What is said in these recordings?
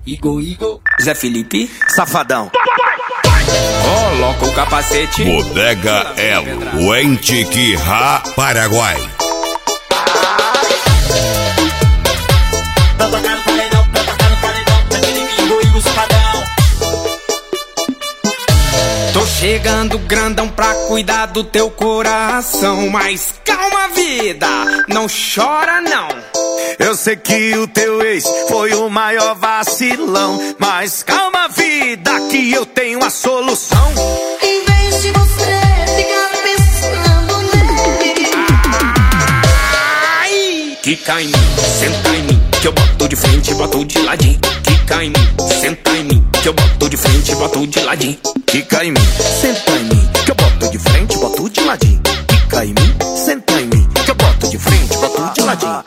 Igor, Zé Felipe, Safadão. Coloca o capacete. Bodega El Huentiquirá, Paraguai. Tô chegando grandão pra cuidar do teu coração. Mas calma, vida, não chora não. Eu sei que o teu ex foi o maior vacilão, mas calma, vida, que eu tenho a solução. Em vez de você ficar pensando nele, Ai! Quica em mim, senta em mim, que eu boto de frente e boto de ladinho. Quica em mim, senta em mim, que eu boto de frente e boto de ladinho. Quica em mim, senta em mim, que eu boto de frente e boto de ladinho. Quica em mim, senta em mim, que eu boto de frente e boto de ladinho.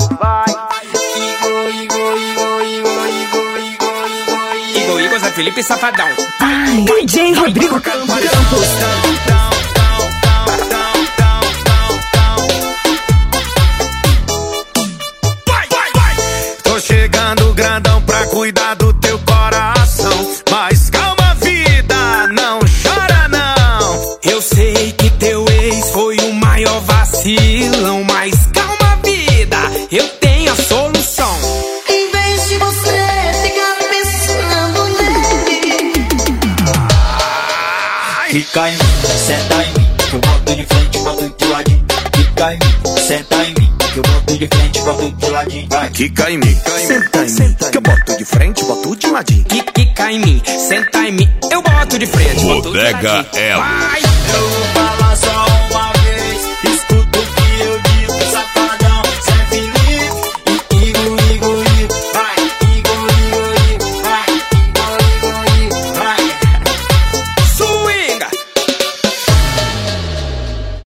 Igor, Zé Felipe, Safadão. DJ Rodrigo Campos. Tô chegando grandão pra cuidar do teu coração, mas calma, vida, não chora não. Eu sei que teu ex foi o maior vacilão, mas calma, vida, eu tenho a solução. em vez de você ficar pensando nele, Fica em mim, senta em mim, que eu boto de frente, boto de ladinho. Fica em mim, senta em mim, que eu boto de frente, boto de ladinho. Vai. Quica em mim, senta em mim, que eu boto de frente, boto de ladinho. Quica em mim, senta em mim, eu boto de frente, boto de Bodega ladinho. El. Vai!